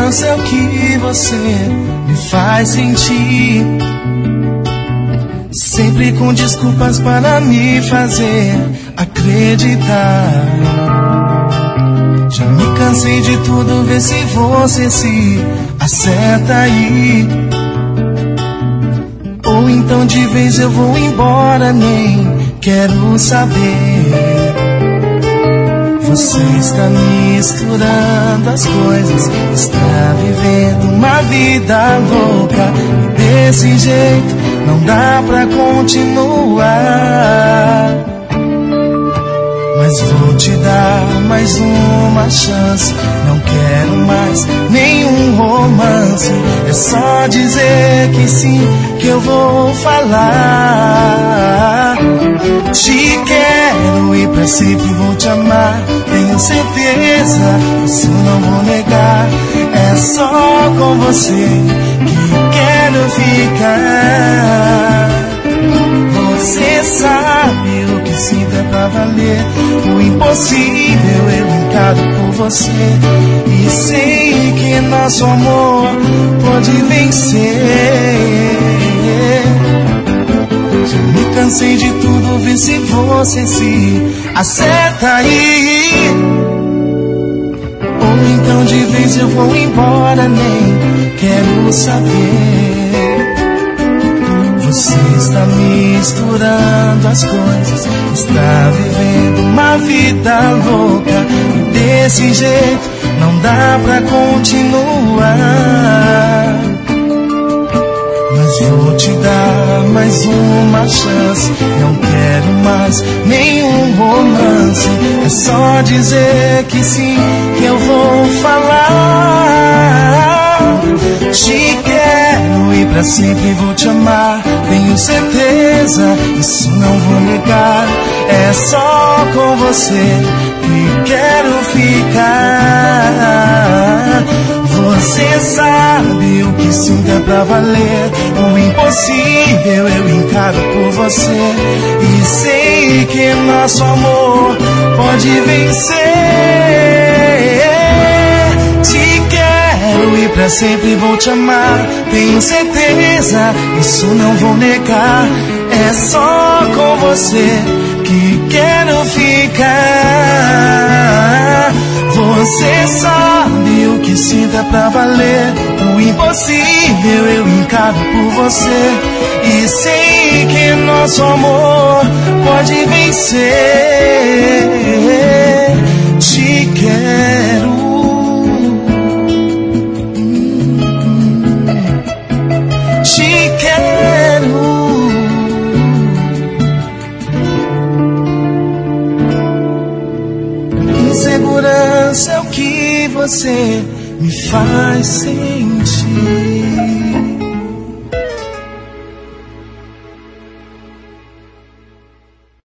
Insegurança é o que você me faz sentir, sempre com desculpas para me fazer acreditar. Já me cansei de tudo, vê se você se acerta aí, ou então de vez eu vou embora, nem quero saber. Você está misturando as coisas, está vivendo uma vida louca, e desse jeito não dá pra continuar. Mas vou te dar mais uma chance, não quero mais nenhum romance. É só dizer que sim, que eu vou falar. Te quero e pra sempre vou te amar, tenho certeza, isso não vou negar. É só com você que quero ficar. Você sabe o que sinto é pra valer, o impossível eu encaro por você, e sei que nosso amor pode vencer. Já me cansei de tudo, vê se você se acerta aí, ou então de vez eu vou embora, nem quero saber. Você está misturando as coisas, está vivendo uma vida louca, e desse jeito não dá pra continuar. Mas vou te dar mais uma chance, não quero mais nenhum romance. É só dizer que sim, que eu vou falar. Te quero e pra sempre vou te amar, tenho certeza, isso não vou negar. É só com você que quero ficar. Você sabe o que sinto é pra valer, o impossível eu encaro por você, e sei que nosso amor pode vencer. Te quero e pra sempre vou te amar, tenho certeza, isso não vou negar. É só com você que quero ficar. Você sabe o que sinto é pra valer, o impossível eu encaro por você, e sei que nosso amor pode vencer. Te quero, te quero. Insegurança é o que você me faz sentir.